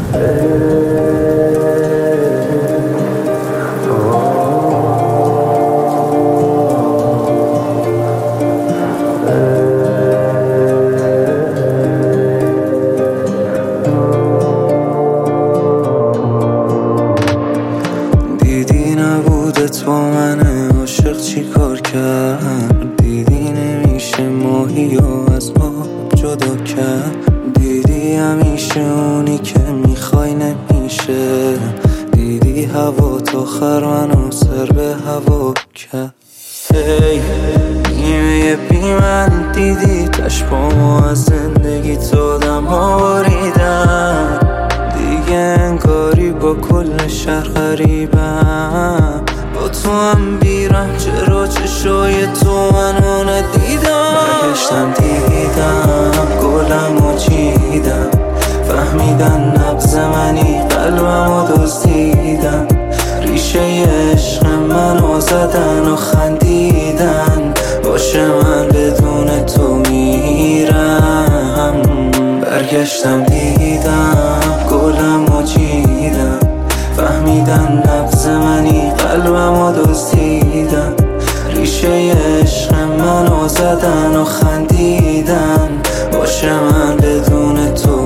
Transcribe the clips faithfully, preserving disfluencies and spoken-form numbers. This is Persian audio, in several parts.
دیدی نبودت با من عاشق چی کار کرد، دیدی نمیشه ماهی و از آب جدا کرد، دیدی همیشه اونی که میخوای نمیشه، دیدی هوا تا خر منو سر به هوا کرد. هی نیمه بی من دیدی تشبامو از زندگی تادم ها باریدن، دیگه انگاری با کل شهر غریبم، با تو هم بیرم چرا چشای تو منو ندیدم. برگشتم دیدم گلمو چیدم، فهمیدن نبض منی قلبمو دزدیدن، ریشه عشق منو زدن و خندیدن، باشه من بدون تو میرم. برگشتم دیدم گلمو چیدم، فهمیدن نبض منی قلبمو دزدیدن، ریشه عشق منو زدن و خندیدن، باشه من بدون تو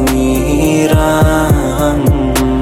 میرم.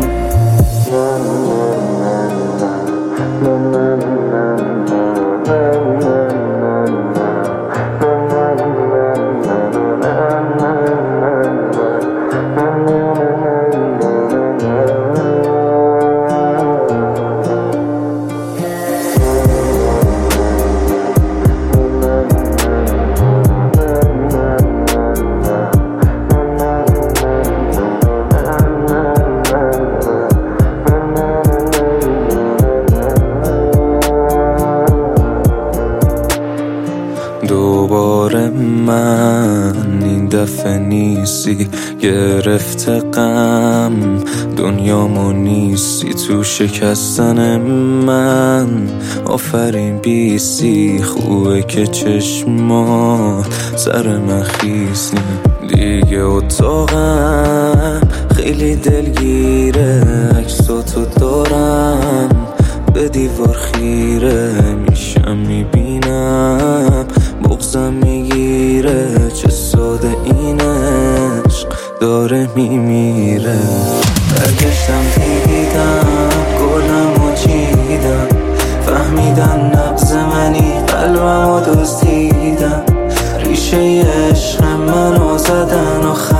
دوباره من این دفعه نیستی، گرفته غم دنیامو نیستی، تو شکستن من آفرین بیستی، خوبه که چشمات سر من خیسی، دیگه اتاقم خیلی دلگیره، عکساتو دارم به دیوار خیره، میشم میبینم بغضم میگیره، چه ساده این عشق داره میمیره. برگشتم دیدم گلمو چیدم، فهمیدن نبض منی قلبمو دزدیدن، ریشه عشق منو زدن و